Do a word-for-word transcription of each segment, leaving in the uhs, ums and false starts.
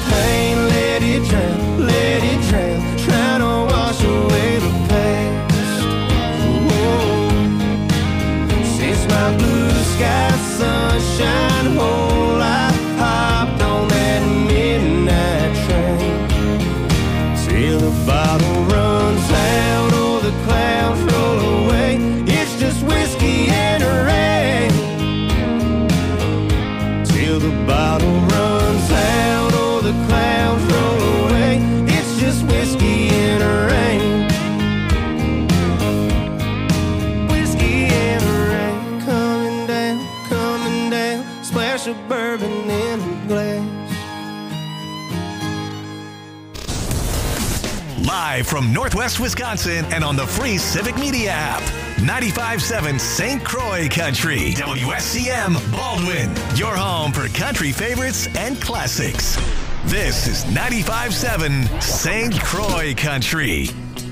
pain, let it drown, let it drown, trying to wash away the past. Whoa. Since my blue sky sunshine whole life hopped on that midnight train, till the bottle runs out or the clouds roll away. It's just whiskey and rain. Till the bottle runs out or the clouds roll away. It's just whiskey and rain. Whiskey and rain. Coming down, coming down. Splash of bourbon in a glass. Live from Northwest Wisconsin and on the free Civic Media app. ninety-five point seven Saint Croix Country. W S C M Baldwin. Your home for country favorites and classics. This is ninety-five point seven Saint Croix Country.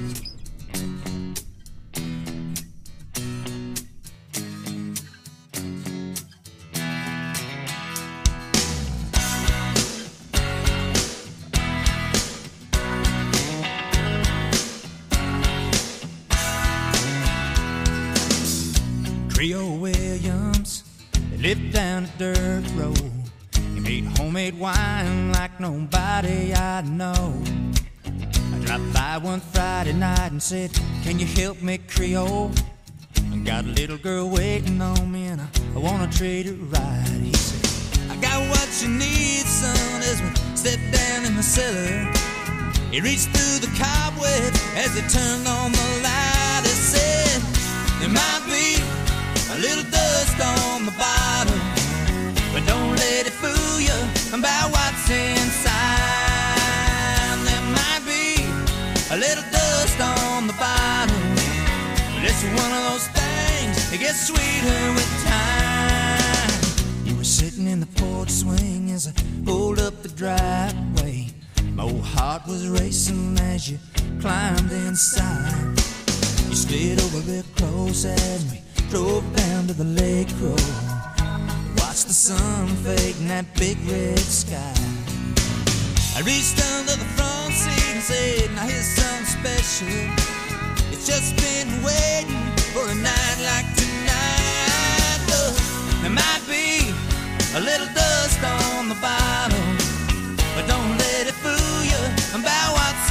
Trio Williams, they lived down a dirt road. He made homemade wine like nobody I know. I dropped by one Friday night and said, can you help me, Creole? I got a little girl waiting on me and I, I wanna treat her right. He said, I got what you need, son, as we stepped down in the cellar. He reached through the cobwebs as he turned on the light. He said, there might be a little dust on the bottom, but don't let it fool you about what's inside. There might be a little dust on the bottom, but it's one of those things that gets sweeter with time. You were sitting in the porch swing as I pulled up the driveway. My old heart was racing as you climbed inside. You slid over real close as we drove down to the lake road. Watched the sun fade in that big red sky. I reached under the front seat and said, now here's something special. It's just been waiting for a night like tonight. Look, there might be a little dust on the bottom, but don't let it fool you about what's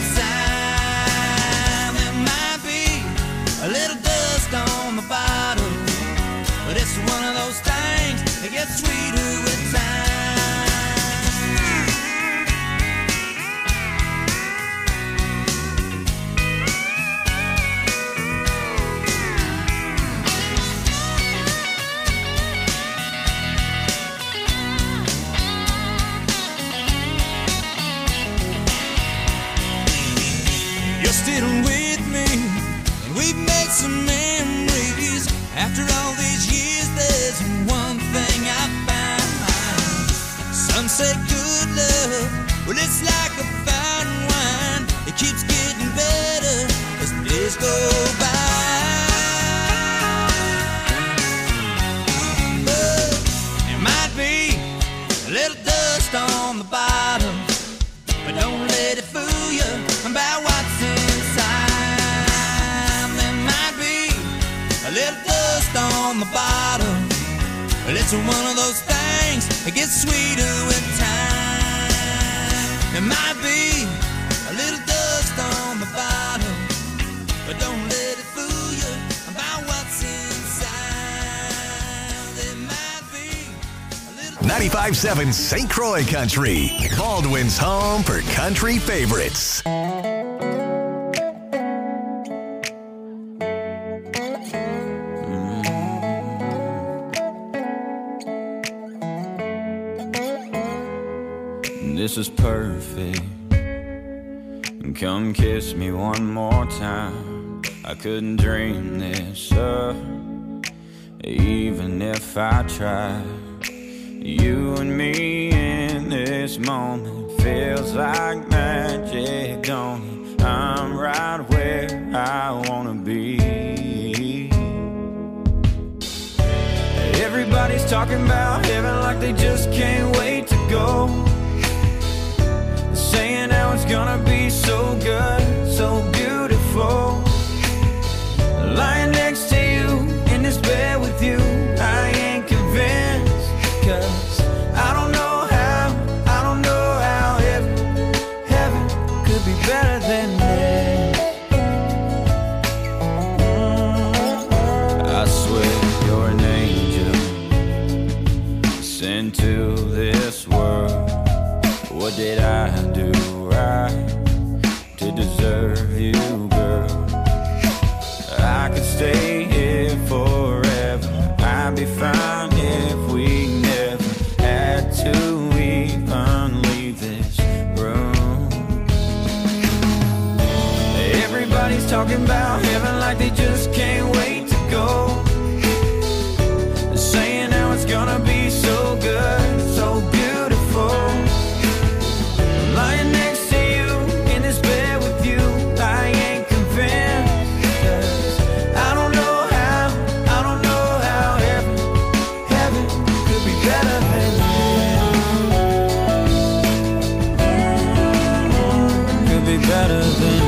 inside. There might be a little dust on the bottom, but it's one of those things that gets sweeter with time. You're still with me, and we've made some memories. After all these years, there's one thing I found. Some say good love, well, it's like a fine wine. It keeps getting better as the days go by. But there might be a little dust on the bottom, but don't let it fool you about what's inside. There might be a little dust on the bottom, but it's one of those things that gets sweeter with time. There might be a little dust on the bottom, but don't let it fool you about what's inside. There might be a little ninety-five point seven Saint Croix Country. Baldwin's home for country favorites. This is perfect. Come kiss me one more time. I couldn't dream this up, even if I tried. You and me in this moment feels like magic, don't it? I'm right where I wanna be. Everybody's talking about heaven like they just can't wait to go. talking about heaven like they just can't wait to go. They're saying how it's gonna be so good, so beautiful. I'm lying next to you in this bed with you, I ain't convinced. 'Cause I don't know how, I don't know how heaven, heaven could be better than this. Could be better than this.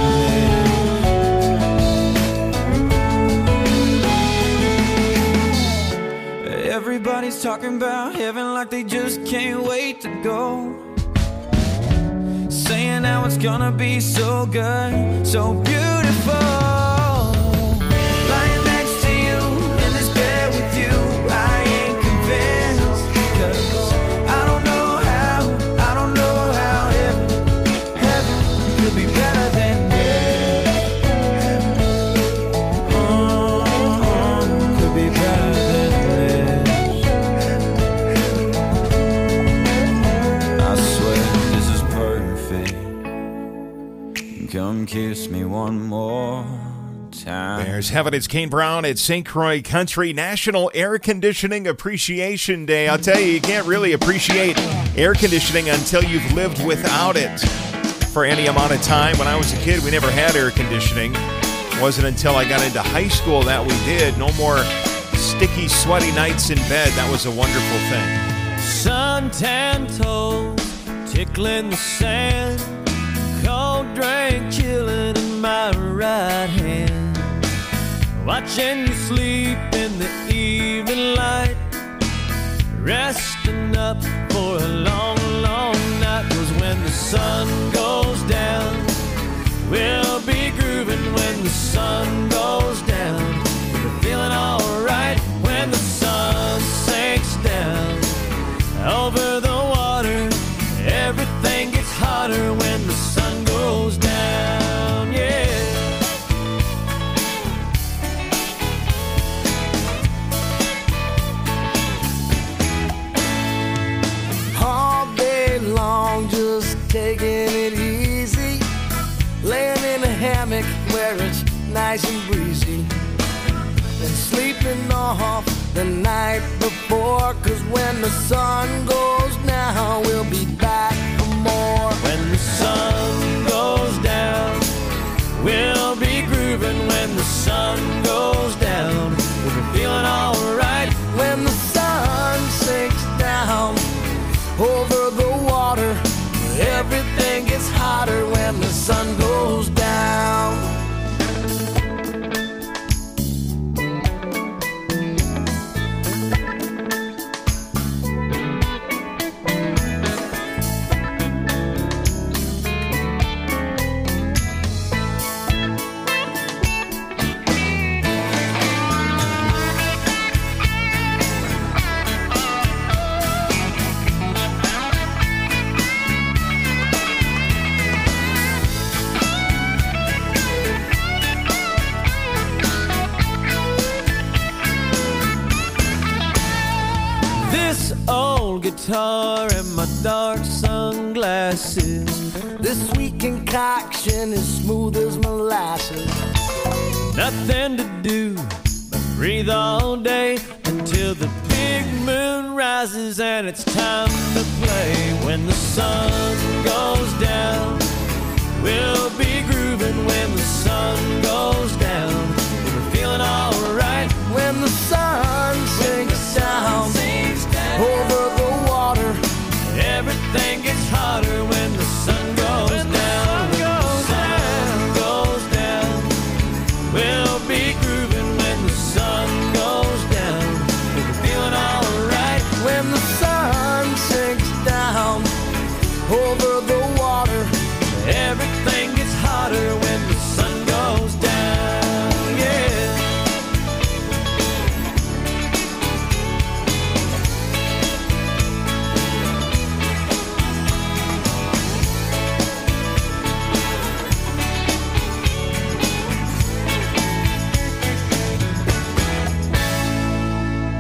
Everybody's talking about heaven like they just can't wait to go. Saying how it's gonna be so good, so beautiful. Lying next to you in this bed with you, I ain't convinced. 'Cause I don't know how, I don't know how heaven, heaven could be better than this. Oh, could be better than this. I swear this is perfect. Come kiss me one more time. There's Heaven. It's Kane Brown at Saint Croix Country National Air Conditioning Appreciation Day. I'll tell you, you can't really appreciate air conditioning until you've lived without it for any amount of time. When I was a kid, we never had air conditioning. It wasn't until I got into high school that we did. No more sticky, sweaty nights in bed. That was a wonderful thing. Suntan toes tickling the sand, cold drink chilling in my right hand, watching you sleep in the evening light, resting up for a long, long night. 'Cause when the sun goes down, we'll be grooving. When the sun goes down, we're feeling alright. When the sun sinks down over the water, everything gets hotter when the sun goes down, yeah. All day long, just taking it easy, laying in a hammock where it's nice and breezy, and sleeping off the night before. 'Cause when the sun goes down, we'll be back for more. When the sun goes down, we'll be grooving. When the sun goes down, we'll be feeling alright. When the sun sinks down over the water, everything gets hotter when the sun goes down. This old guitar and my dark sunglasses, This sweet concoction is smooth as molasses. nothing to do but breathe all day until the big moon rises and it's time to play. When the sun goes down, we'll be grooving. When the sun goes down, we're feeling alright. When the sun sinks down over the water, Everything gets hotter when the sun goes When the down. sun When the goes sun goes down, we'll be grooving. When the sun goes down, we'll be feeling alright. when the sun sinks down over the water, Everything gets hotter when the sun goes down. Yeah.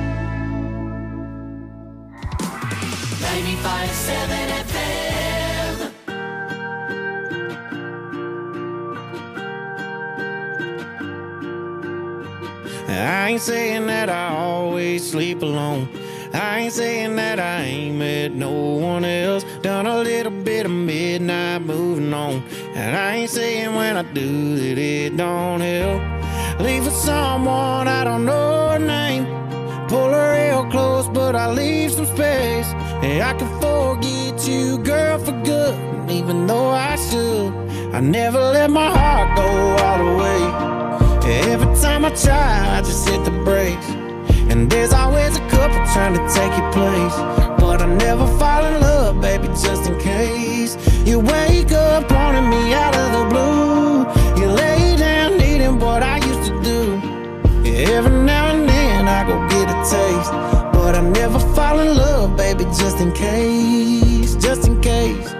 ninety-five point seven F M. I ain't saying that I always sleep alone. I ain't saying that I ain't met no one else. Done a little bit of midnight moving on. And I ain't saying when I do that it don't help. Leave for someone I don't know her name. Pull her real close, but I leave some space. And I can forget you, girl, for good. Even though I should, I never let my heart go all the way. Every time I try, I just hit the brakes. And there's always a couple trying to take your place. But I never fall in love, baby, just in case. You wake up wanting me out of the blue. You lay down needing what I used to do. Every now and then I go get a taste. But I never fall in love, baby, just in case. Just in case.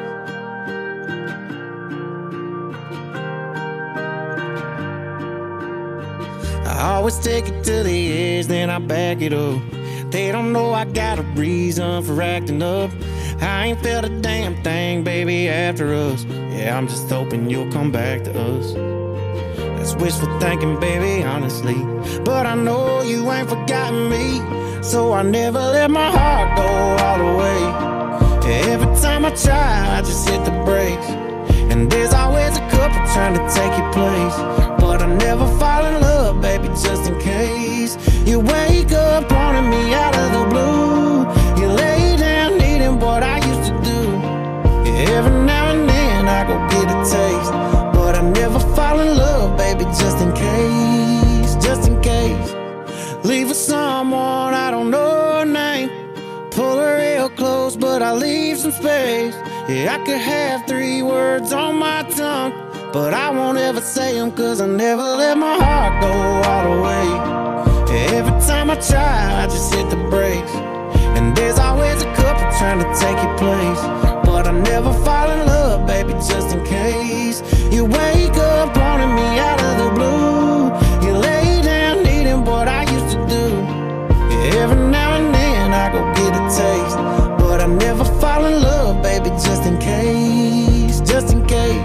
I always take it to the edge, then I back it up. They don't know I got a reason for acting up. I ain't felt a damn thing, baby, after us. Yeah, I'm just hoping you'll come back to us. That's wishful thinking, baby, honestly. But I know you ain't forgotten me, so I never let my heart go all the way. Every time I try, I just hit the brakes. And there's always a couple trying to take your place. But I never fall in love, baby, just in case. You wake up wanting me out of the blue. You lay down needing what I used to do. Every now and then I go get a taste. But I never fall in love, baby, just in case. Just in case. Leave for someone I don't know her name. Pull her real close, but I leave some space. Yeah, I could have three words on my tongue, but I won't ever say them, cause I never let my heart go all the way. Every time I try, I just hit the brakes. And there's always a couple trying to take your place. But I never fall in love, baby, just in case. You wake up wanting me out of the blue. You lay down needing what I used to do. Every now and then I go get a taste. But I never fall in love, baby, just in case. Just in case.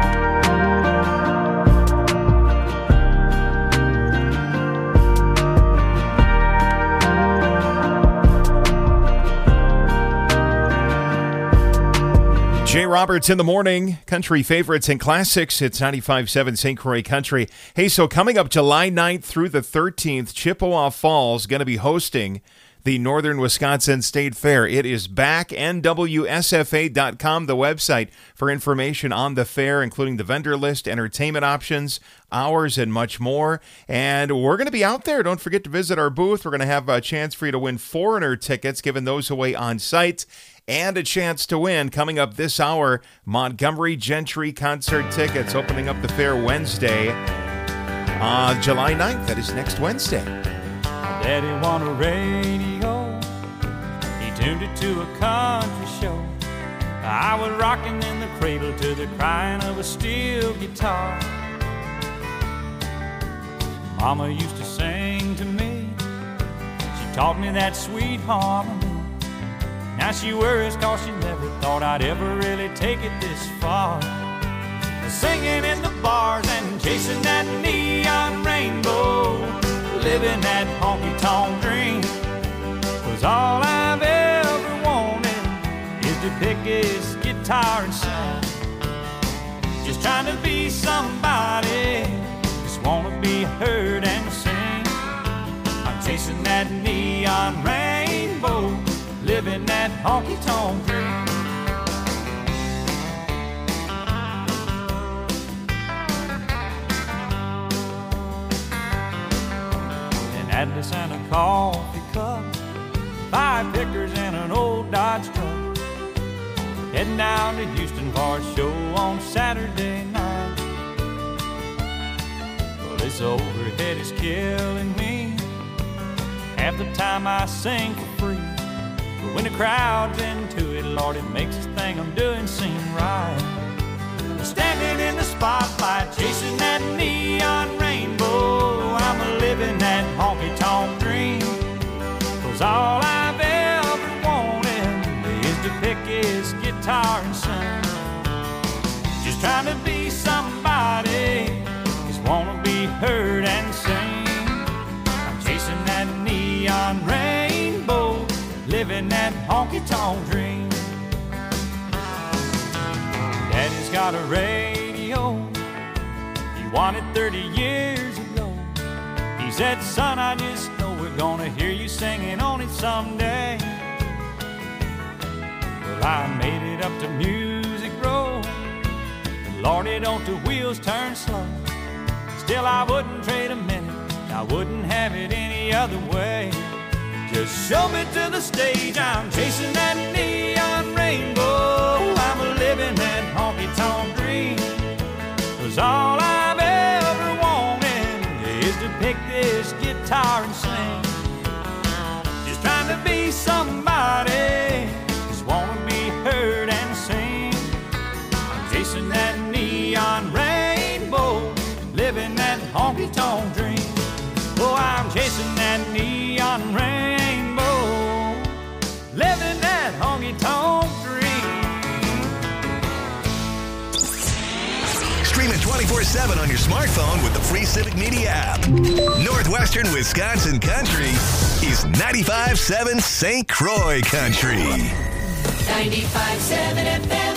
Jay Roberts in the morning, country favorites and classics. It's ninety-five point seven Saint Croix Country. Hey, so coming up July ninth through the thirteenth, Chippewa Falls going to be hosting the Northern Wisconsin State Fair. It is back. N W S F A dot com, the website, for information on the fair, including the vendor list, entertainment options, hours, and much more. And we're going to be out there. Don't forget to visit our booth. We're going to have a chance for you to win foreigner tickets, giving those away on site. And a chance to win, coming up this hour, Montgomery Gentry concert tickets, opening up the fair Wednesday, uh, July ninth. That is next Wednesday. Daddy wanted a radio. He tuned it to a country show. I was rocking in the cradle to the crying of a steel guitar. Mama used to sing to me. She taught me that sweet harmony. Now she worries cause she never thought I'd ever really take it this far. Singing in the bars and chasing that neon rainbow, living that honky-tonk dream. Cause all I've ever wanted is to pick his guitar and sing. Just trying to be somebody, just wanna be heard and sing. I'm chasing that neon rainbow, living that honky-tonk dream. An Atlas and a coffee cup, five pickers and an old Dodge truck, heading down to Houston for a show on Saturday night. Well, this overhead is killing me. Half the time I sing for free, but when the crowd's into it, Lord, it makes this thing I'm doing seem right. Standing in the spotlight, chasing that neon rainbow, I'm living that honky-tonk dream. Cause all I've ever wanted is to pick his guitar and sing. Just trying to be somebody, just wanna be heard and sing. neon rainbow, living that honky-tonk dream. Daddy's got a radio, he won it thirty years ago. He said, son, I just know we're gonna hear you singing on it someday. Well, I made it up to Music Row. Lordy, don't the wheels turn slow. Still, I wouldn't trade a minute, I wouldn't have it any other way. Just show me to the stage, I'm chasing that neon rainbow. I'm living that honky-tonk dream. 'Cause all I've ever wanted is to pick this guitar and sing. Just trying to be somebody, just wanna be heard and sing. I'm chasing that neon rainbow, living that honky-tonk dream. Oh, I'm chasing that neon rainbow, living that honky-tonk dream. Stream it twenty-four seven on your smartphone with the free Civic Media app. Northwestern Wisconsin Country is ninety-five seven Saint Croix Country. ninety-five seven F M.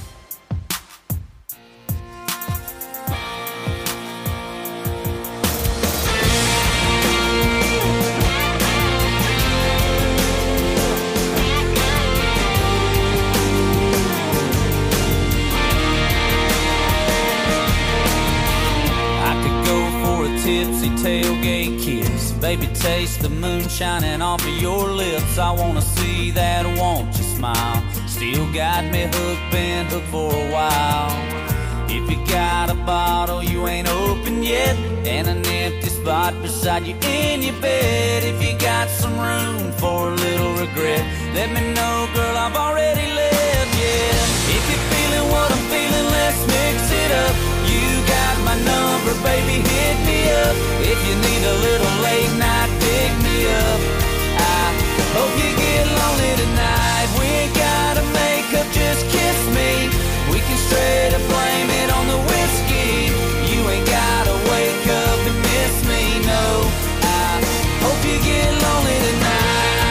Tipsy tailgate kiss, baby, taste the moon shining off of your lips. I wanna see that, won't you smile? Still got me hooked, been hooked for a while. If you got a bottle you ain't opened yet, and an empty spot beside you in your bed, if you got some room for a little regret, let me know, girl, I've already left, yeah. If you're feeling what I'm feeling, let's mix it up. You got my number, baby, hit me up. If you need a little late night, pick me up. I hope you get lonely tonight. We ain't gotta make up, just kiss me. We can straight up blame it on the whiskey. You ain't gotta wake up and miss me, no. I hope you get lonely tonight.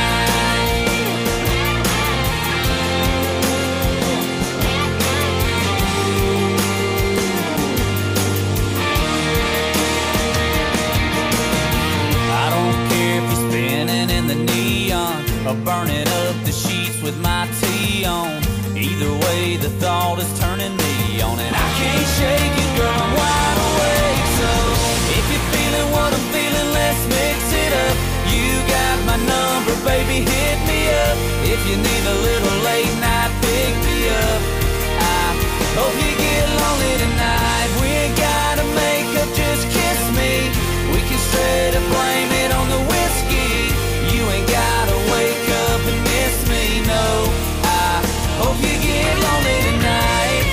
Or burning up the sheets with my tea on. Either way, the thought is turning me on, and I can't shake it, girl, I'm wide awake. So if you're feeling what I'm feeling, let's mix it up. You got my number, baby, hit me up. If you need a little late night, pick me up. I hope you get lonely tonight. We ain't gotta make up, just kiss me. We can straight up blame it on the whiskey. You ain't gotta wake up and miss me, no. I hope you get lonely tonight.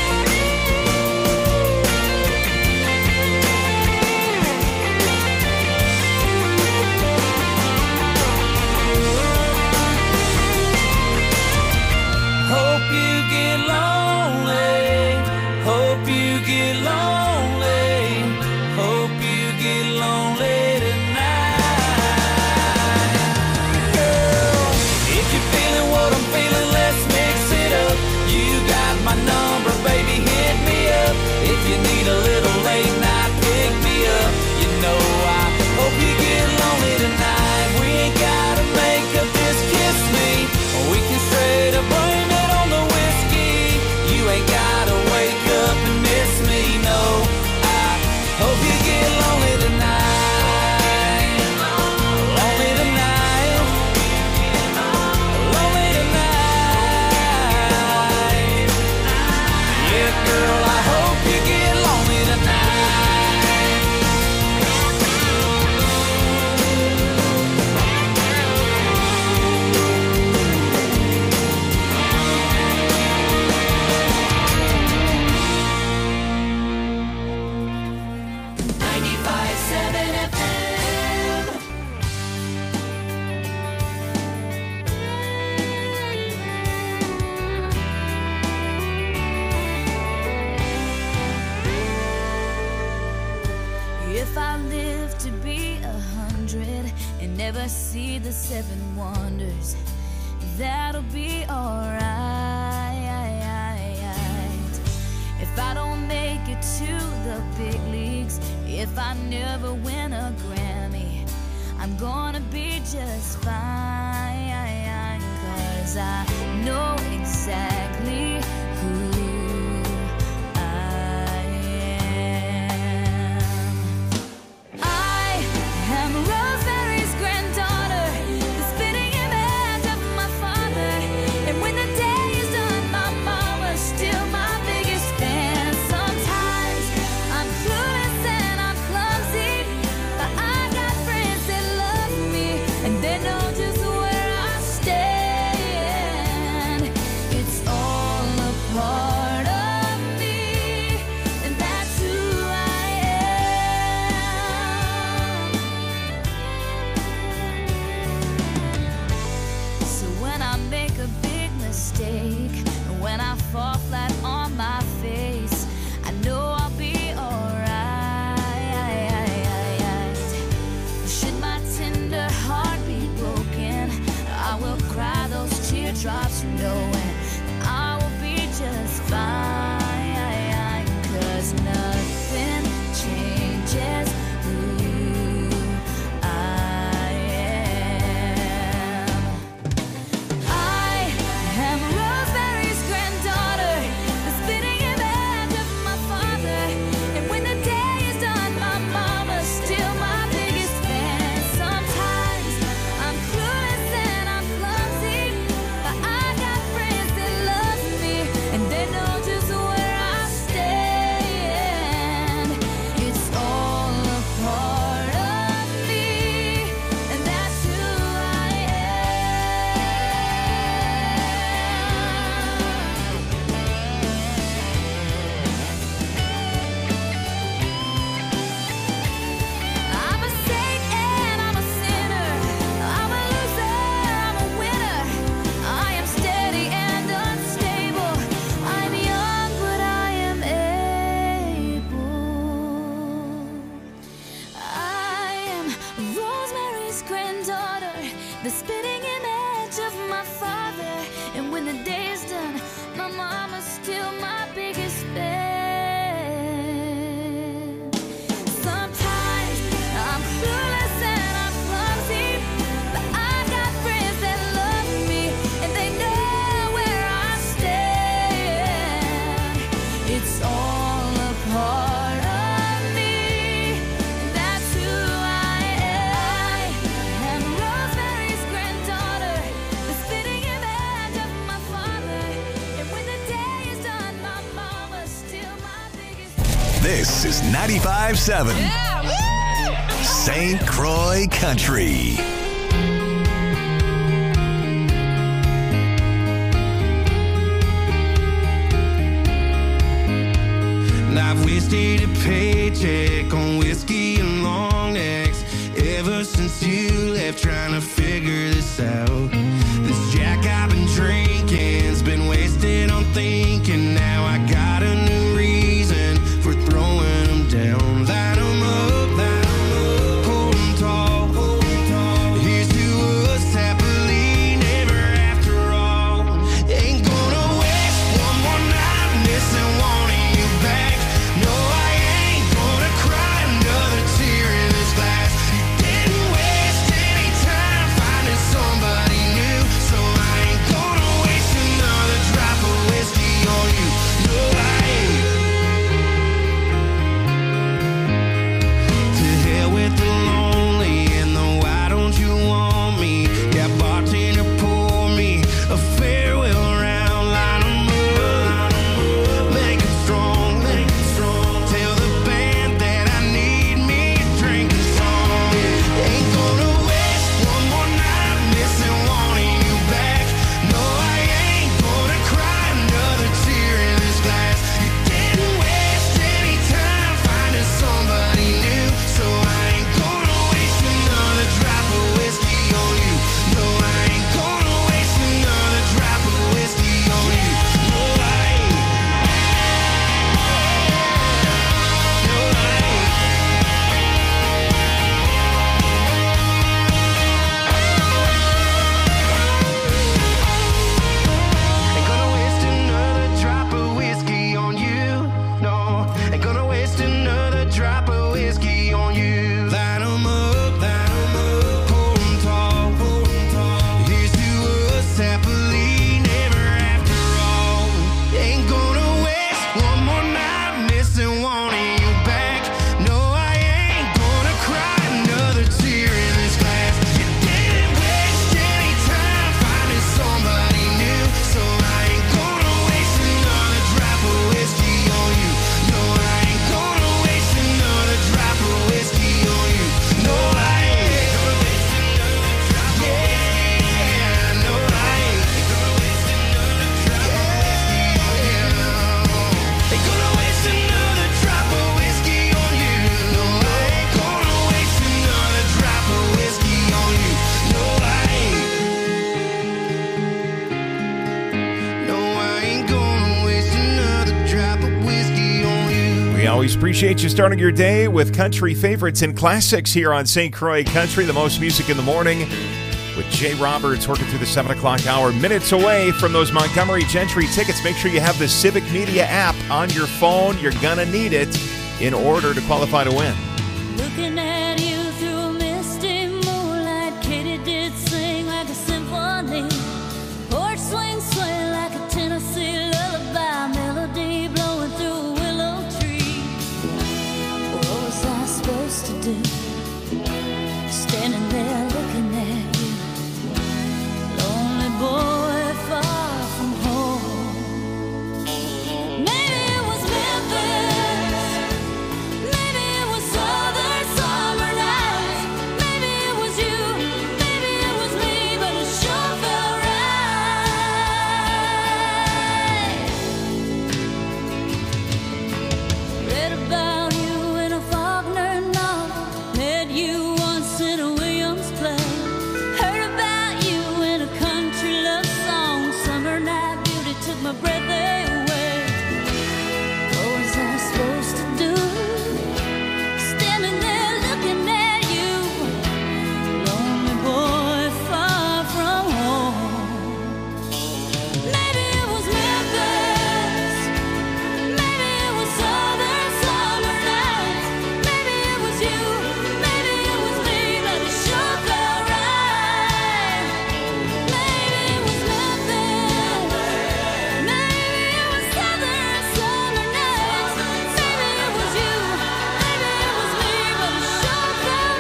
Hope you get lonely. Hope you get lonely. Hope you get lonely tonight. My number, baby, hit me up. If you need a little late night, pick me up. You know I hope you get lonely tonight. We ain't gotta make up, just kiss me. We can straight up blame it on the whiskey. You ain't gotta wake up and miss me, no. I hope you get lonely tonight. Lonely tonight. Lonely tonight. Girl, I hope you get lonely tonight. ninety-five seven F M. never see the seven wonders, that'll be alright. If I don't make it to the big leagues, if I never win a Grammy, I'm gonna be just fine, 'cause I know exactly who I am. I am Rosemary's granddaughter, the spitting image of my father. And when the day is done, my mama's still my biggest fan. Sometimes I'm clueless and I'm clumsy, but I got friends that love me, and they know just where I stand. It's all a part of me, and that's who I am. So when I make a big mistake, and when I fall flat on my face, I know I'll be alright. Should my tender heart be broken, I will cry those teardrops knowing that I will be just fine, 'cause nothing changes who I am. I am Rosemary's granddaughter, the spitting image of my father. And when the day is done, my mama's still my biggest fan. Sometimes I'm clueless and I'm clumsy, but I got friends that love me, and they know just where I stand. It's all a part of me, and that's who I I'm a saint and I'm a sinner. I'm a loser, I'm a winner. I am steady and unstable. I'm young, but I am able. I am Rosemary's granddaughter, the spitting image of my father. And when the day is done, my mama's still my biggest fan. Sometimes I'm clueless and I'm clumsy, but I got friends that love me, and they know where I stand. It's all a part of me, and that's who I am. I am Rosemary's granddaughter, the spitting image of my father. And when the day is done, my mama's still my biggest. This is ninety-five seven Saint Croix Country. And I've wasted a paycheck on whiskey and long necks ever since you left, trying to figure this out. This Jack I've been drinking's been wasted on thinking. Now I got a new reason for throwing them down. Line 'em up, line 'em up, hold 'em tall, hold 'em tall. Here's to us happily never after all. Ain't gonna waste one more night missing wanting you back. No, I ain't gonna cry another tear in this glass. Didn't waste any time finding somebody new, so I ain't gonna waste another drop of whiskey on you. No, I always appreciate you starting your day with country favorites and classics here on Saint Croix Country, the most music in the morning, with Jay Roberts working through the seven o'clock hour. Minutes away from those Montgomery Gentry tickets. Make sure you have the Civic Media app on your phone. You're going to need it in order to qualify to win. Looking at you through a misty moonlight, Katie did sing like a symphony. Porch swing sway like a Tennessee lullaby, melody blowing through a willow tree. What was I supposed to do? Standing there looking at you, lonely boy far from home. Maybe it was Memphis, maybe it was southern summer nights, maybe it was you, maybe it was me, but it sure felt right. Read about you in a Faulkner novel, met you once in a Williams play, heard about you in a country love song, summer night beauty took my breath away. What was I supposed to do? Standing there looking at you, lonely boy far from home. Maybe it was Memphis, maybe it was southern summer nights, maybe it was you, maybe it was me, but it sure felt right. Maybe it was Memphis, maybe it was southern summer nights, maybe it was you, maybe it was me, but it sure felt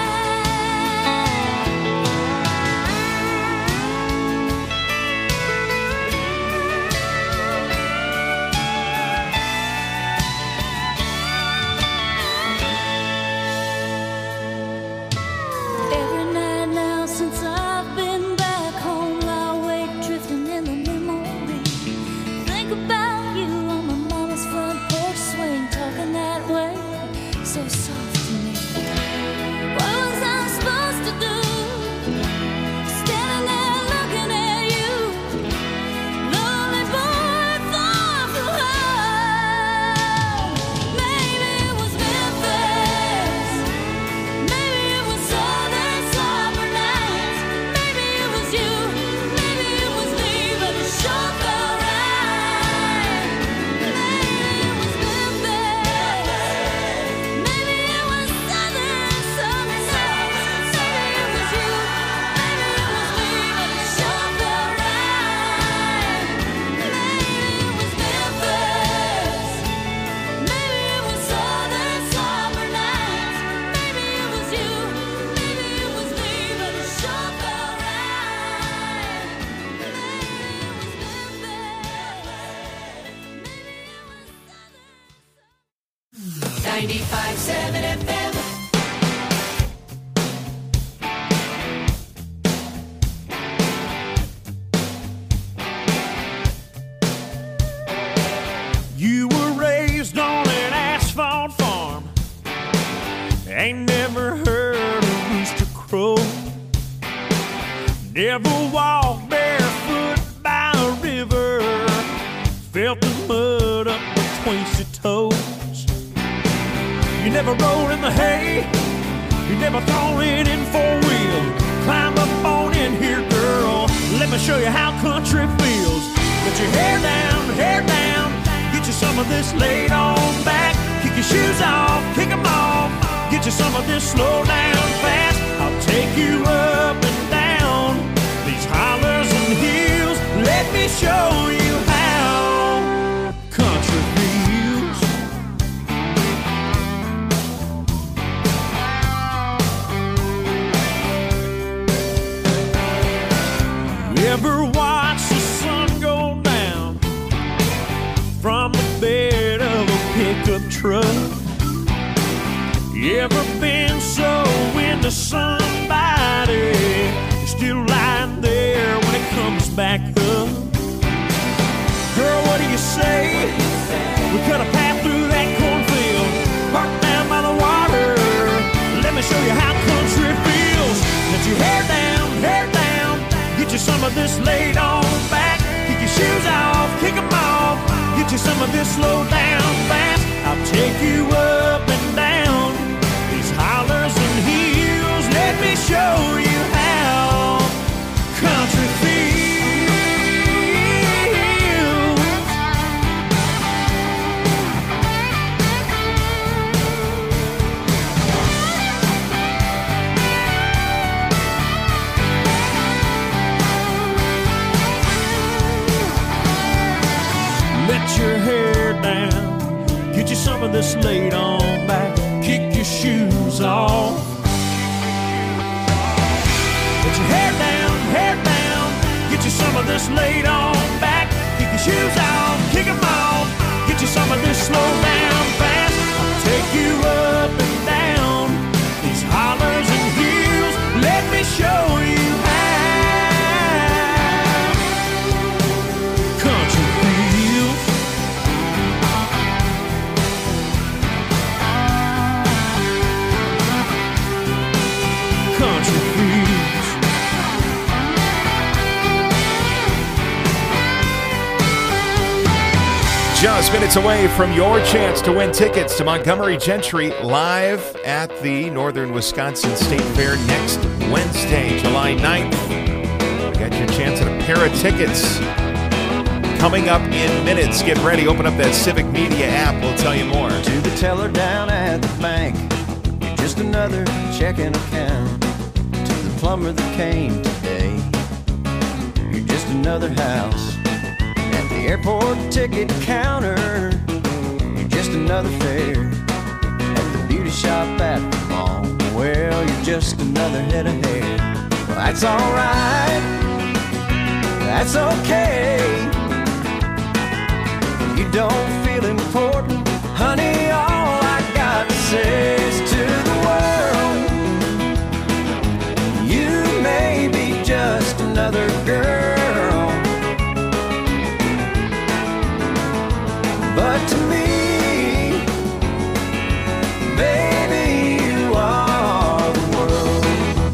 Every night now since I've been back home, I wake drifting in the memory. Think about you on my mama's front porch swing, talking that way, so soft to me. What was I supposed to do? Standing there looking at you, lonely boy far from home. Maybe it was Memphis, maybe it was southern summer nights, maybe it was you, maybe it was me, but it sure felt right. Maybe it was Memphis, maybe it was southern summer nights, maybe it was you, maybe it was me, but it sure felt right. Maybe it was Memphis, maybe it was southern summer nights, maybe it was you, maybe it was me, but it sure felt right. Maybe it was Memphis, ninety-five seven F M. You were raised on an asphalt farm. Ain't never heard a rooster crow. Never walked barefoot by a river. Felt the mud up between your toes. You never rolled in the hay. You never thrown it in four wheel. Climb up on in here, girl. Let me show you how country feels. Put your hair down, hair down. Get you some of this laid on back. Kick your shoes off, kick 'em off. Get you some of this slow down fast. I'll take you up and down these hollers and hills. Let me show you how country feels. You ever watch the sun go down from the bed of a pickup truck? You ever been so into somebody you're still lying there when it comes back up? Girl, what do you say? We cut a path through that cornfield, parked down by the water. Let me show you how country feels. Let your hair down, hair down. Get you some of this laid on back. Kick your shoes off, kick 'em off. Get you some of this slow down fast. I'll take take you up and down these hollers and hills. Let me show you how country feels. Let your hair down, get you some of this laid on back, kick your shoes off. Let your hair down, hair down, get you some of this laid on back, kick your shoes off, kick them off, get you some of this slow down fast. I'll take you up and down these hollers and hills. Let me show you how country feels. Country feels. Just minutes away from your chance to win tickets to Montgomery Gentry live at the Northern Wisconsin State Fair next Wednesday, July ninth. You got your chance at a pair of tickets coming up in minutes. Get ready. Open up that Civic Media app. We'll tell you more. To the teller down at the bank, you're just another checking account. To the plumber that came today, you're just another house. At the airport ticket counter, you're just another fare. At the beauty shop at the mall, well, you're just another head of hair. Well, that's alright, that's okay. You don't feel important, honey, all I got to say is to the world, you may be just another girl, but to me, baby, you are the world.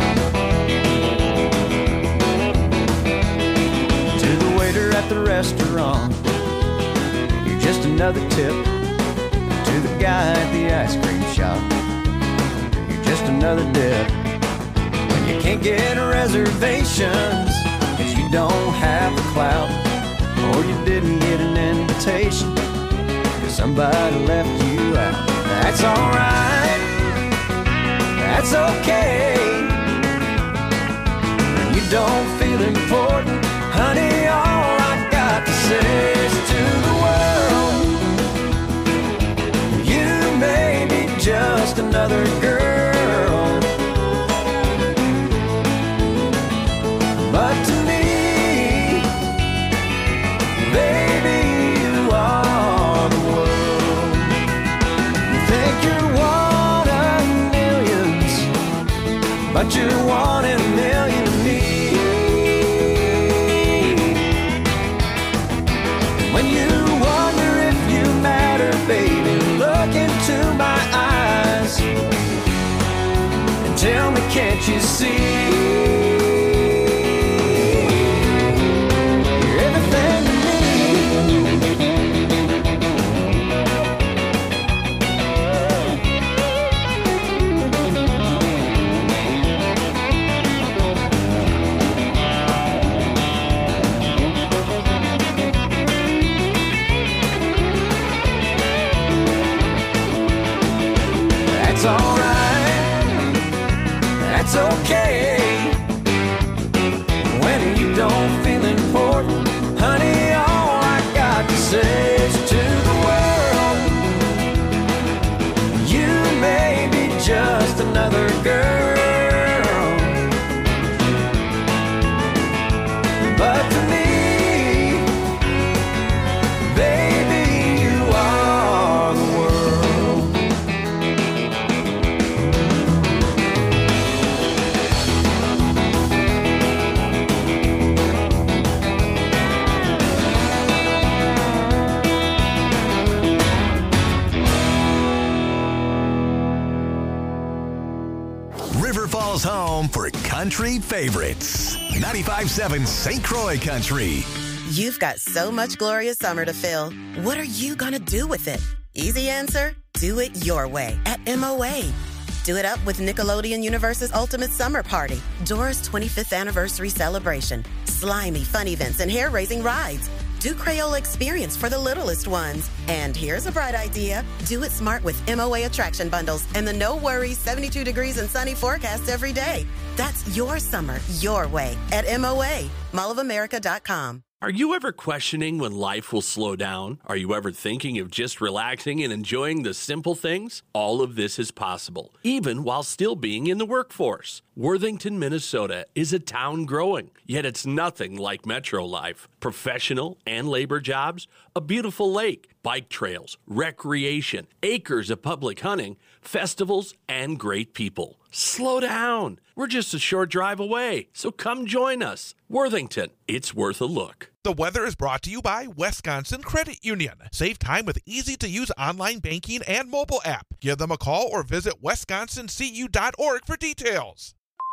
To the waiter at the restaurant, you're just another tip. To the guy at the ice cream shop, you're just another dip. When you can't get reservations, cause you don't have the clout, or you didn't get an invitation, somebody left you out. That's alright, that's okay. When you don't feel important, honey, all I got to say is to the world, you may be just another girl, but to me, baby, you are the world. You think you're one of millions, but you're one in a million to me. When you wonder if you matter, baby, look into my eyes and tell me, can't you see? You're everything to me. That's alright, that's okay. When you don't feel important, honey, all I got to say is to the world, you may be just another girl, but to me, baby, you are the world. River Falls home for country favorites. ninety-five seven Saint Croix Country. You've got so much glorious summer to fill. What are you going to do with it? Easy answer, Do it your way at M O A. Do it up with Nickelodeon Universe's Ultimate Summer Party, Dora's twenty-fifth anniversary celebration, slimy fun events and hair-raising rides. Do Crayola Experience for the littlest ones. And here's a bright idea. Do it smart with M O A attraction bundles and the no worries seventy-two degrees and sunny forecast every day. That's your summer, your way at M O A, mall of america dot com. Are you ever questioning when life will slow down? Are you ever thinking of just relaxing and enjoying the simple things? All of this is possible, even while still being in the workforce. Worthington, Minnesota is a town growing, yet it's nothing like metro life. Professional and labor jobs, a beautiful lake, bike trails, recreation, acres of public hunting, festivals, and great people. Slow down. We're just a short drive away, so come join us. Worthington, it's worth a look. The weather is brought to you by Wisconsin Credit Union. Save time with easy-to-use online banking and mobile app. Give them a call or visit wisconsin c u dot org for details.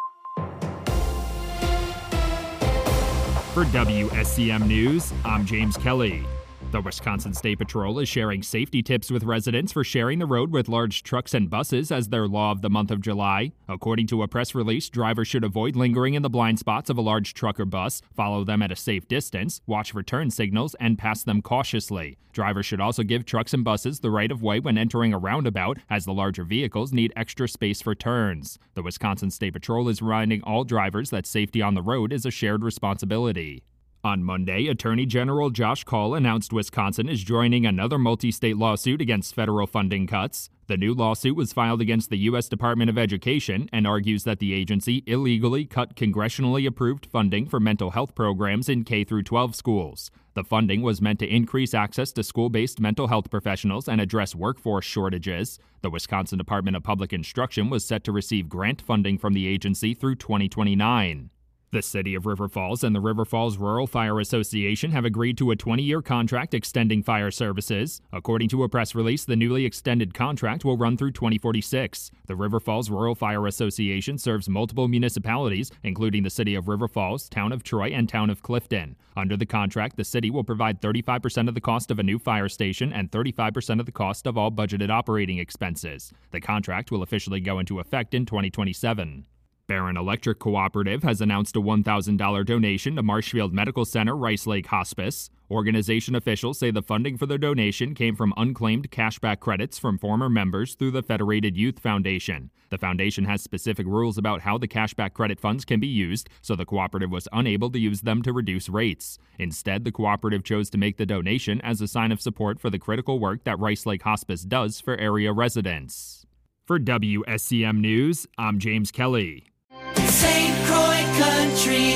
For W S C M News, I'm James Kelly. The Wisconsin State Patrol is sharing safety tips with residents for sharing the road with large trucks and buses as their law of the month of July. According to a press release, drivers should avoid lingering in the blind spots of a large truck or bus, follow them at a safe distance, watch for turn signals, and pass them cautiously. Drivers should also give trucks and buses the right of way when entering a roundabout, as the larger vehicles need extra space for turns. The Wisconsin State Patrol is reminding all drivers that safety on the road is a shared responsibility. On Monday, Attorney General Josh Kaul announced Wisconsin is joining another multi-state lawsuit against federal funding cuts. The new lawsuit was filed against the U S Department of Education and argues that the agency illegally cut congressionally approved funding for mental health programs in K through twelve schools. The funding was meant to increase access to school-based mental health professionals and address workforce shortages. The Wisconsin Department of Public Instruction was set to receive grant funding from the agency through twenty twenty-nine. The City of River Falls and the River Falls Rural Fire Association have agreed to a twenty-year contract extending fire services. According to a press release, the newly extended contract will run through twenty forty-six. The River Falls Rural Fire Association serves multiple municipalities, including the City of River Falls, Town of Troy, and Town of Clifton. Under the contract, the city will provide thirty-five percent of the cost of a new fire station and thirty-five percent of the cost of all budgeted operating expenses. The contract will officially go into effect in twenty twenty-seven. Barron Electric Cooperative has announced a one thousand dollars donation to Marshfield Medical Center Rice Lake Hospice. Organization officials say the funding for the donation came from unclaimed cashback credits from former members through the Federated Youth Foundation. The foundation has specific rules about how the cashback credit funds can be used, so the cooperative was unable to use them to reduce rates. Instead, the cooperative chose to make the donation as a sign of support for the critical work that Rice Lake Hospice does for area residents. For W S C M News, I'm James Kelly. Saint Croix Country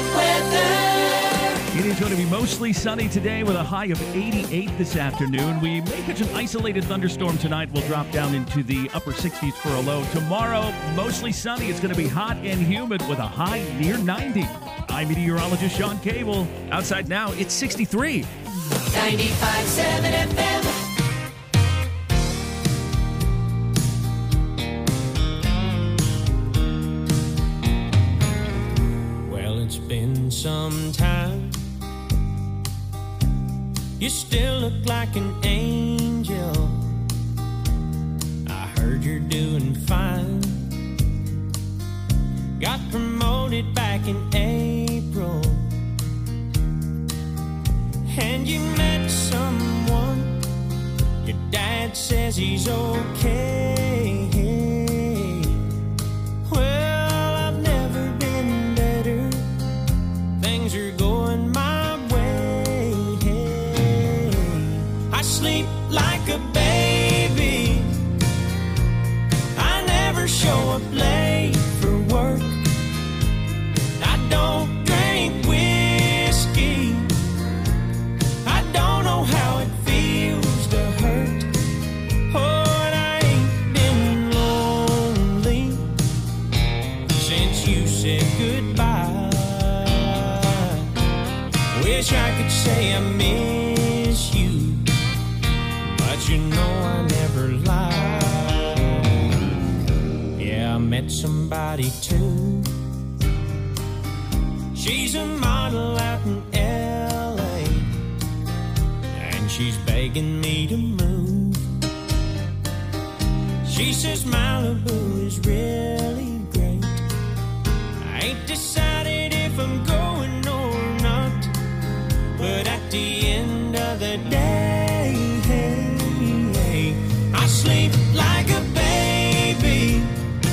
weather. It is going to be mostly sunny today with a high of eighty-eight this afternoon. We may catch an isolated thunderstorm tonight. We'll drop down into the upper sixties for a low. Tomorrow, mostly sunny. It's going to be hot and humid with a high near ninety. I'm meteorologist Sean Cable. Outside now, it's sixty-three. ninety-five point seven F M. It's been some time. You still look like an angel. I heard you're doing fine. Got promoted back in April. And you met someone. Your dad says he's okay. Well, I've never been better. Things are going my way. I sleep like a baby. I never show up late for work. I don't drink whiskey. I don't know how it feels to hurt. Oh, and I ain't been lonely since you said goodbye. Wish I could say I miss you, but you know I never lie. Yeah, I met somebody too. She's a model out in L A, and she's begging me to move. She says Malibu is really great. I ain't decided if I'm going or not, but at the end of the day, I sleep like a baby.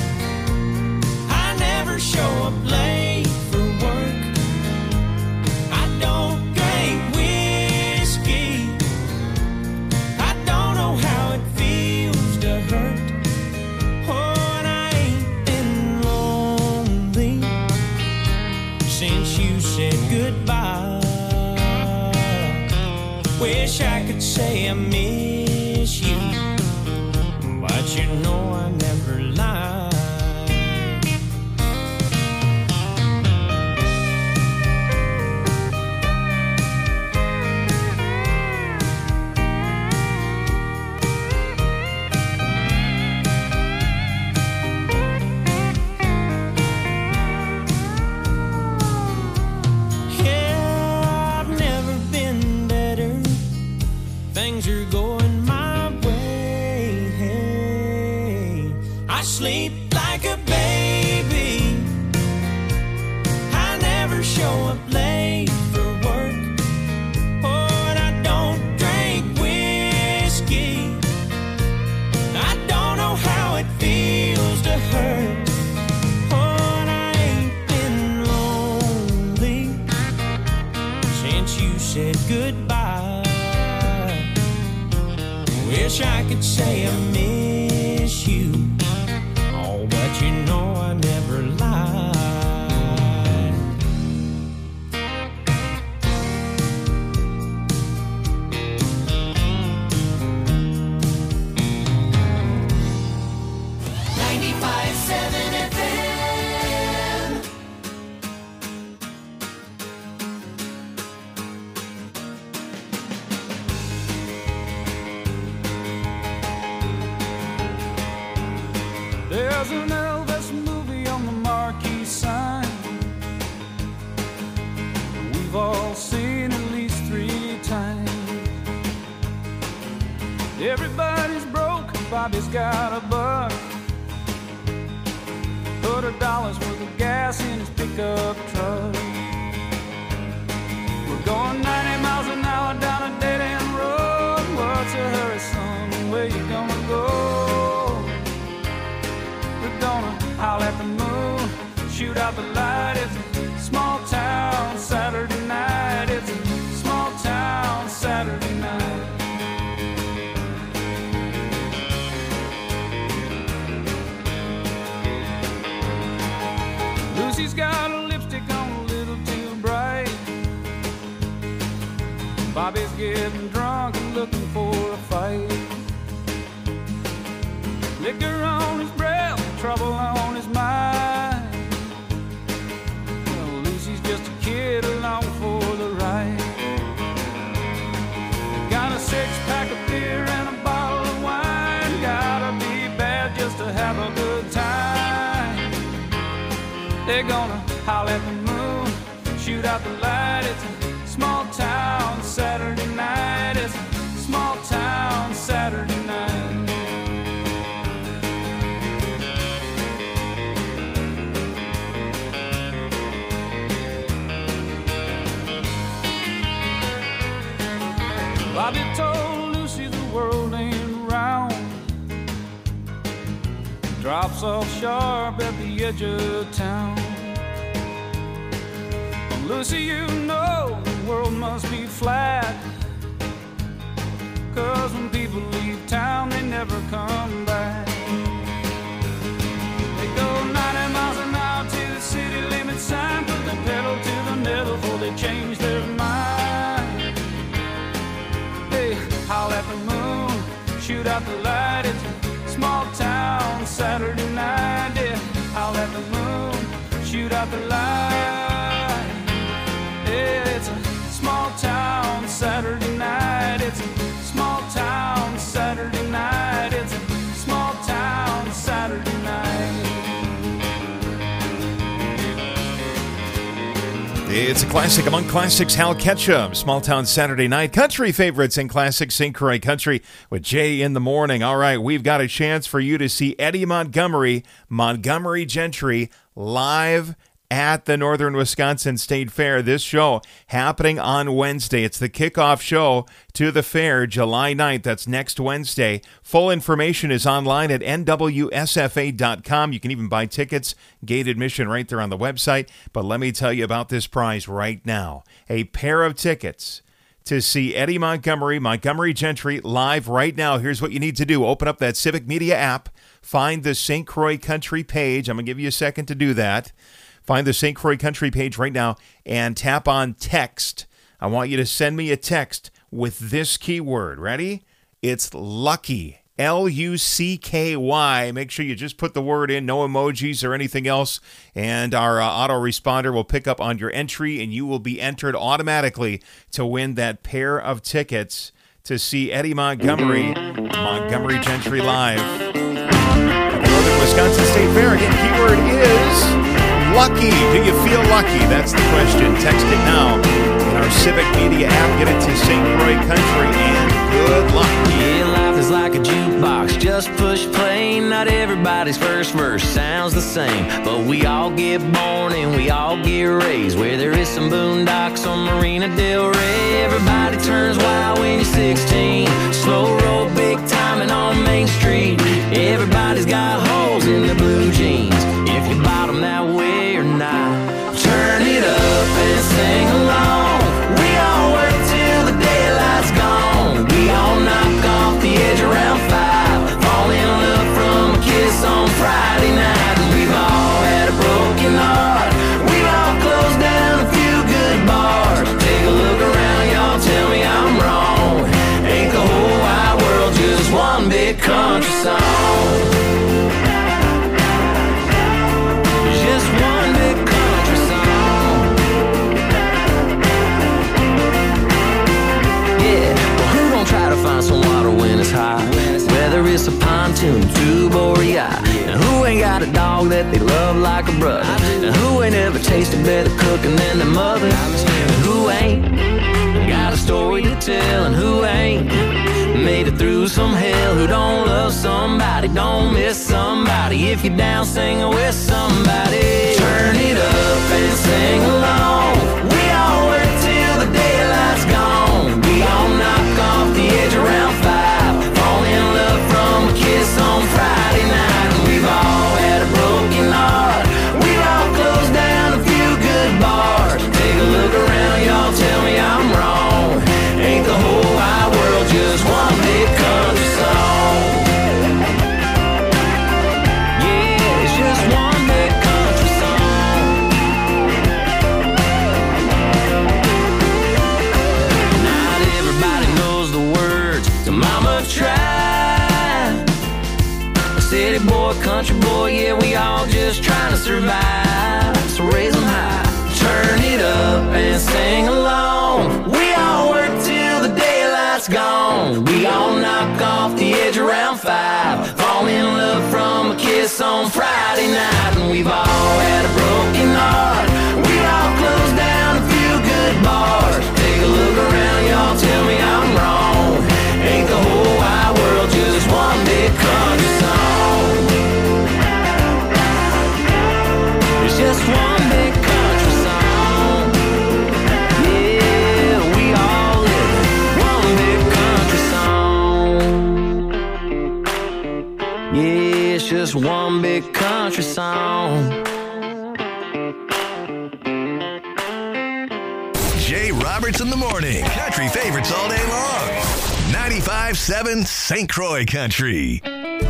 I never show up late for work. I don't drink whiskey. I don't know how it feels to hurt. Oh, and I ain't been lonely since you said goodbye. Wish I could say I miss you, but you know I never lie. Yeah, I've never been better. Things are going my way. Hey, I sleep like a baby. I never show up late for work. Oh, and I don't drink whiskey. I don't know how it feels to hurt. Oh, and I ain't been lonely since you said goodbye. Wish I could say I miss you, oh, but you know I never lied. ninety-five seven F M. There's an Elvis movie on the marquee sign. We've all seen at least three times. Everybody's broke, Bobby's got a buck. Put a dollar's worth of gas in his pickup truck. We're going ninety miles an hour down a dead-end road. What's a hurry, son? Where you gonna go? We're gonna howl at the moon, shoot out the light. It's a small town Saturday night. It's a small town Saturday night. Lucy's got a lipstick on a little too bright. Bobby's getting drunk and looking for a fight. Liquor on his breath, trouble on his mind. Well, Lucy's just a kid along for the ride. Got a six-pack of beer and a bottle of wine. Gotta be bad just to have a good time. They're gonna howl at the moon, shoot out the light. It's a small town Saturday night. It's a small town Saturday night. Bobby told Lucy the world ain't round. Drops off sharp at the edge of town. Well, Lucy, you know the world must be flat. Cause when people leave town, they never come back. They go ninety miles an hour to the city limit sign. Put the pedal to the metal before they change their mind. Hey, howl at the moon, shoot out the light. It's a small town Saturday night. Yeah, howl at the moon, shoot out the light. Yeah, it's a small town Saturday night. It's a small town Saturday night. It's a small town Saturday night. It's a classic among classics. Hal Ketchum, Small Town Saturday Night, country favorites and classic Saint Croix country with Jay in the morning. All right, we've got a chance for you to see Eddie Montgomery, Montgomery Gentry, live at the Northern Wisconsin State Fair. This show happening on Wednesday. It's the kickoff show to the fair, July ninth. That's next Wednesday. Full information is online at N W S F A dot com. You can even buy tickets, gate admission right there on the website. But let me tell you about this prize right now. A pair of tickets to see Eddie Montgomery, Montgomery Gentry live right now. Here's what you need to do. Open up that Civic Media app. Find the Saint Croix Country page. I'm going to give you a second to do that. Find the Saint Croix Country page right now and tap on text. I want you to send me a text with this keyword. Ready? It's lucky. L U C K Y. Make sure you just put the word in, no emojis or anything else, and our uh, autoresponder will pick up on your entry, and you will be entered automatically to win that pair of tickets to see Eddie Montgomery, Montgomery Gentry live at the Northern Wisconsin State Fair. Again, keyword is lucky. Do you feel lucky? That's the question. Text it now in our Civic Media app. Get it to Saint Croix Country, and good luck. Yeah, life is like a jukebox. Just push play. Not everybody's first verse sounds the same, but we all get born and we all get raised where there is some boondocks on Marina Del Rey. Everybody turns wild when you're sixteen. Slow roll, big timing on Main Street. Everybody's got holes in their blue jeans. If you bottom that way or not, turn it up and sing along. We all work till the daylight's gone. We all knock off the edge around five. Fall in love from a kiss on Friday night. And we've all had a broken heart. We've all closed down a few good bars. Take a look around, y'all, tell me I'm wrong. Ain't the whole wide world just one big country song? Find some water when it's high, whether it's a pontoon, tube, or a yacht. And who ain't got a dog that they love like a brother? And who ain't ever tasted better cooking than their mother? And who ain't got a story to tell? And who ain't made it through some hell? Who don't love somebody, don't miss somebody? If you're down singing with somebody, turn it up and sing along. We all work till the daylight's gone. We all knock off the edge around five. Fall in love from a kiss on Friday night. And we've all had a broken heart. We've all closed down a few good bars. Take a look around, y'all, tell me I'm wrong. Ain't the whole wide world just one big country song? Yeah, it's just one big country song. Not everybody knows the words to Mama Tried. A city boy, country boy, yeah, we all just trying to survive. So raise them high, turn it up and sing along. We all work till the daylight's gone. We all knock off the edge around five. Fall in love from a kiss on Friday night. And we've all had a broken heart. We've all closed down a few good bars. Take a look around, y'all, tell me I'm wrong. Ain't the whole wide world just one big country song? It's just one big country song. Yeah, we all live one big country song. Yeah, it's just one big country song. Jay Roberts in the morning. Country favorites all day long. ninety-five seven Saint Croix Country.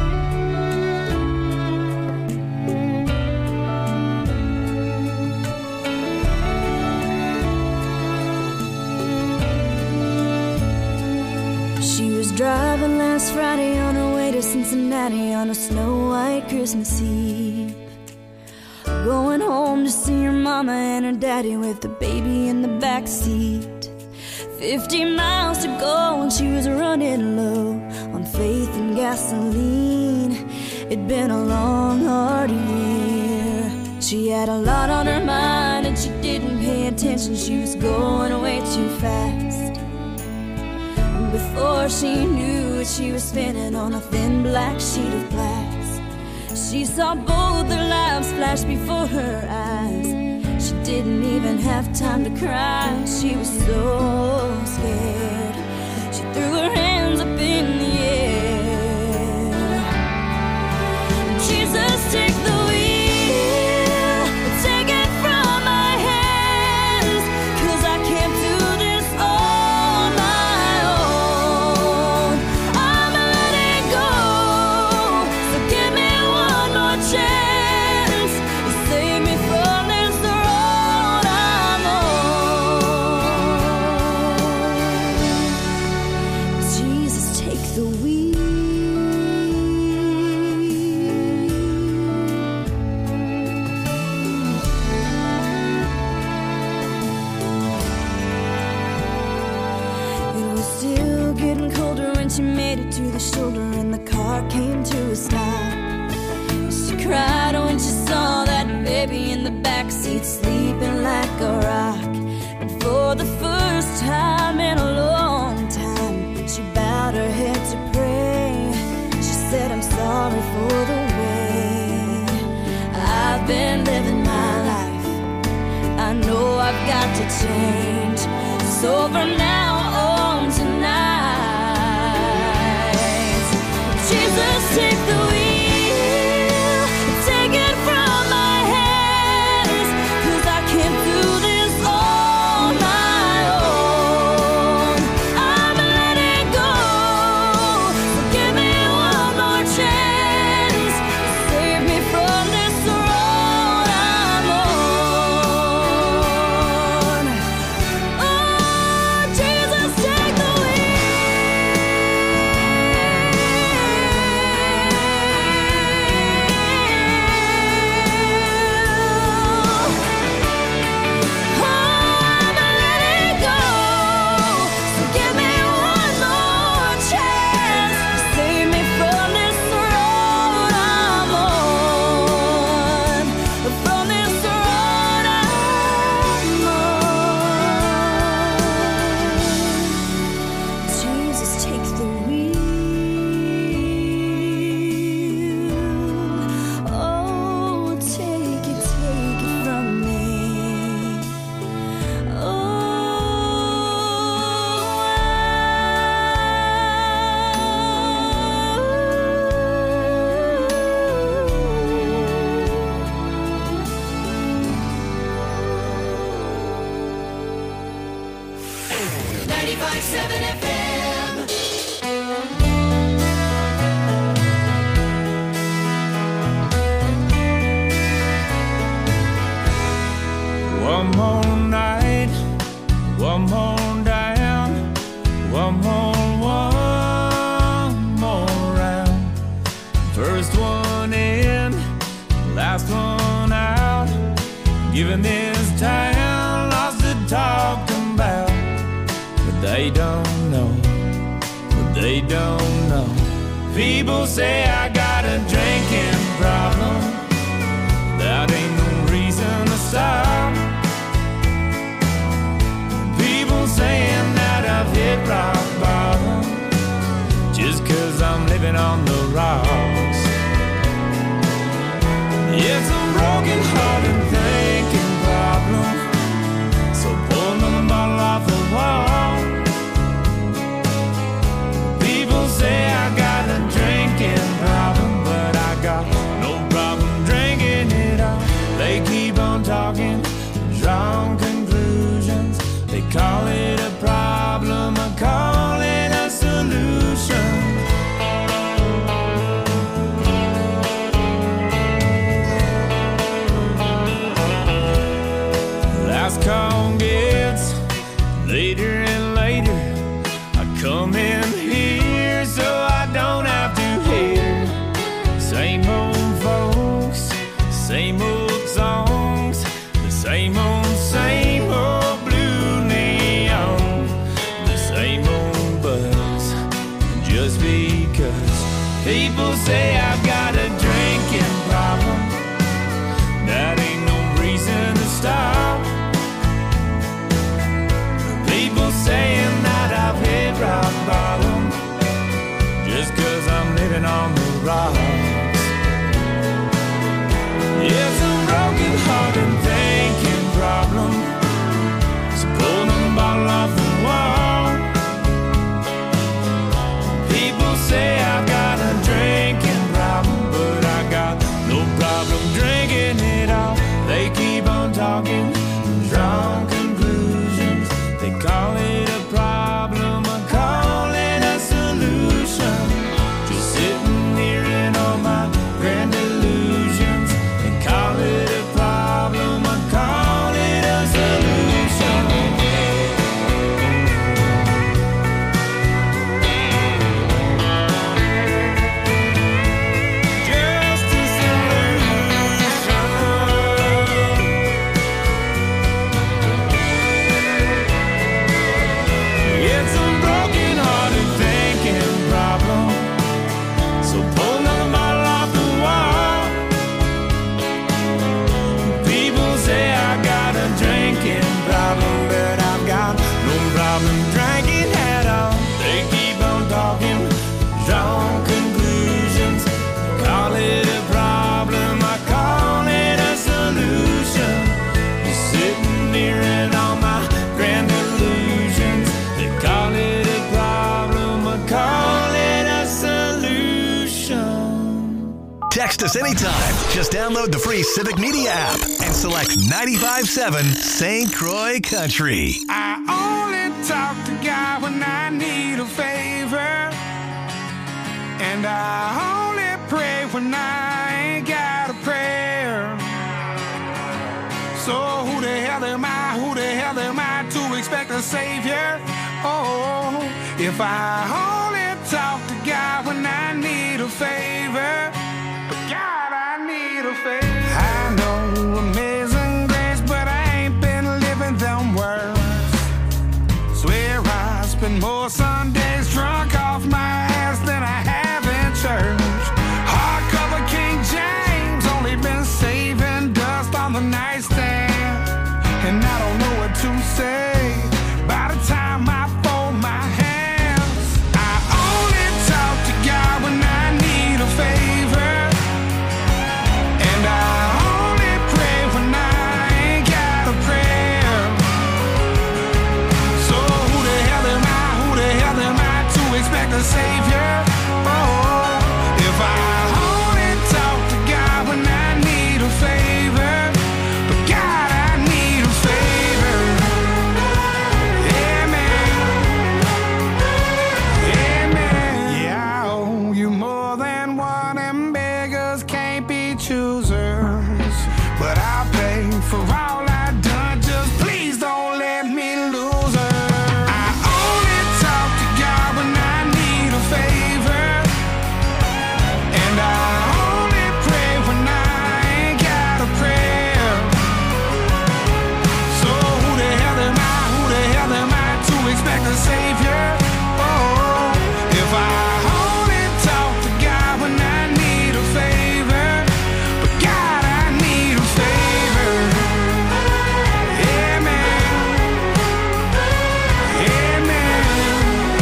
She was driving last Friday on her way to Cincinnati on a snow-white Christmas Eve. Going home to see her mama and her daddy with the baby in the back seat. Fifty miles to go and she was running low on faith and gasoline. It'd been a long, hard year. She had a lot on her mind and she didn't pay attention attention, she was going way too fast. And before she knew it, she was spinning on a thin black sheet of glass. She saw both their lives flash before her eyes. She didn't even have time to cry. She was so scared. She threw her hands up in the air. Jesus, take the wheel, take it from my hands, 'cause I can't do this on my own. I'ma let it go, so give me one more chance to save me from this road I'm on. Jesus, take the wheel. It was still getting colder when she made it to the shoulder and the car came to a stop. She cried when she saw that baby in the backseat sleeping like a rock. And for the first time in a long time, she bowed her head to pray. She said, I'm sorry for the way I've been living my life. I know I've got to change. So from now on tonight, Jesus, take the wheel, take it from my hands, 'cause I can't do this on my own. I'ma let it go, so give me one more chance, save me from this road I'm on. Oh, Jesus, take the ninety-five point seven F M. One more night, one more down, one more, one more round. First one in, last one out. Giving this town lots to talk about. But they don't know, but they don't know. People say I got a drinking problem. That ain't no reason to stop. People saying that I've hit rock bottom just 'cause I'm living on the rocks. It's a broken hearted thinking problem. So pull another bottle off the wall. People say I got a drinking problem, but I got no problem drinking it all. They keep on talking, drawing conclusions. They call it a problem, I call it a solution. Last call gets later and later. I come in here so I don't have to hear same old folks, same old songs, the same old, same old blue neon, the same old buzz. Just because people say I've got a drinking problem, that ain't no reason to stop. living on the rocks. It's a broken heart and thinking problem. So pull the bottle off the wall. People say I've got a drinking problem, but I got no problem drinking it all. They keep on talking, draw conclusions. They call it a problem, I call it a solution. Just sitting here in all my grand illusions. They call it a problem, I call it a solution. Just a solution. It's a broken-hearted thinking problem. So pull another bottle off the wall. People say I got a drinking problem, but I've got no problem drinking at all. They keep on talking, draw conclusions. Call it a problem, I call it a solution. You're sitting here in all my grand illusions. They call it a problem, I call it a solution. Text us anytime. Just download the free Civic Media app and select ninety-five point seven Saint Croix Country. I only talk to God when I need a favor, and I only pray when I ain't got a prayer. So who the hell am I, who the hell am I to expect a savior? Oh, if I only talk to God when I need a favor, but God, I need a favor. I know amazing grace, but I ain't been living them words. Swear I spend more Sundays drunk off my ass than I have in church. Hardcover King James, only been saving dust on the nightstand, and I don't know what to say by the time I fold my hands. I only talk to God when I need a favor, and I only pray when I ain't got a prayer. So who the hell am I, who the hell am I to expect a savior? Oh, if I only talk to God when I need a favor, but God, I need a favor. Amen. Amen. Yeah, I owe you more than one, and beggars can't be choosers. But I'll pay for all I've done, just please don't let me lose her. I only talk to God when I need a favor, and I only pray when I ain't got a prayer. So who the hell am I, who the hell am I to expect a savior? Oh, if I only talk to God when I need a favor, but God, I need a favor. Amen. Amen.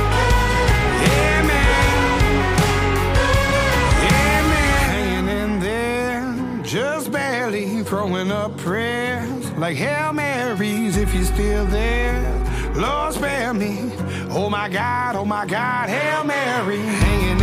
Amen. Amen. Hanging in there, just barely throwing up prayers like Hail Marys if you're still there. Lord, spare me. Oh my God, oh my God, Hail Mary. Hanging